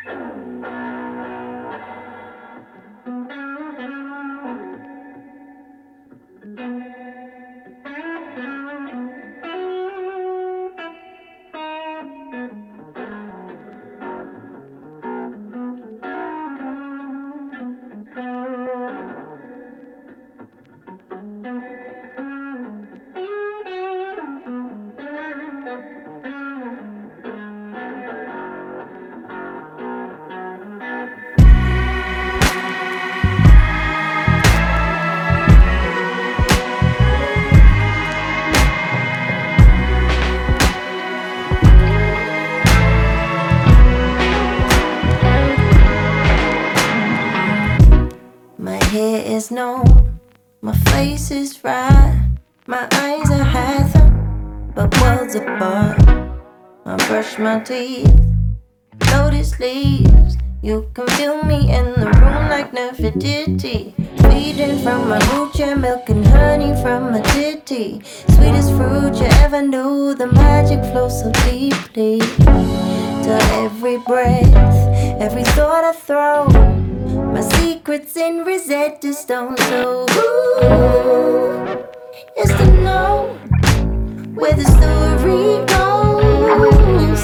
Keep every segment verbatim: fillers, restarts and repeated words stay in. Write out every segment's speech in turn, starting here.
My hair is known, my face is right, my eyes are handsome, but worlds apart. I brush my teeth, lotus leaves. You can feel me in the room like Nefertiti. Feeding from my root, yeah, milk and honey from my titty. Sweetest fruit you ever knew, the magic flows so deeply. To every breath, every thought I throw, my secret's in Rosetta Stone. So ooh, is to know where the story goes.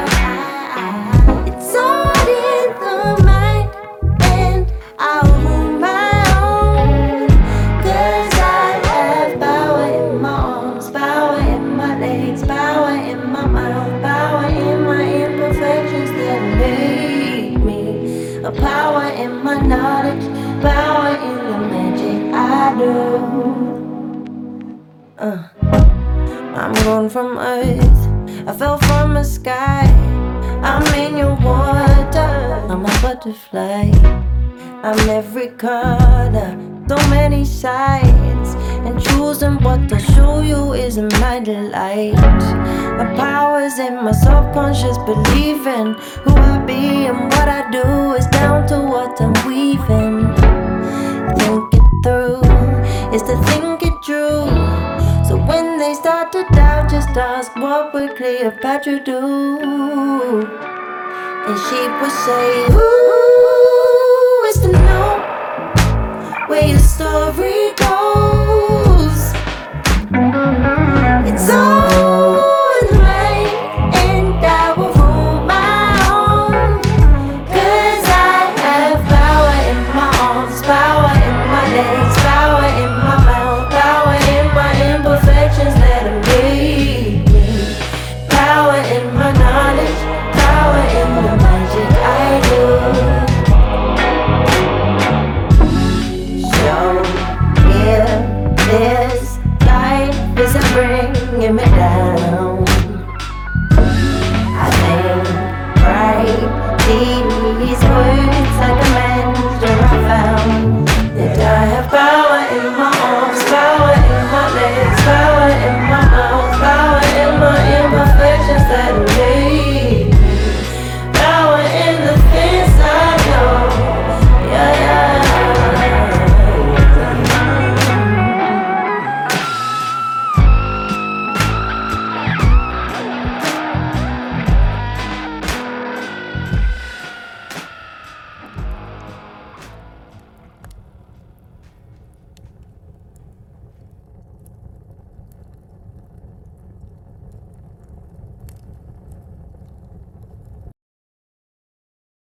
It's all in the mind, and I'll rule my own. Cause I have power in my arms, power in my legs, power in my mouth, power in my imperfections that make me. A power in my knowledge, power in the magic I do. Uh. I'm gone from earth, I fell from the sky. I'm in your water, I'm a butterfly. I'm every color, so many sides, and choosing what to show you is my delight. My power's in my subconscious believing. Who I be and what I do is down to what I'm weaving. Think it through, is to think it true. So when they start to doubt, just ask what would Cleopatra do? And she would say, ooh.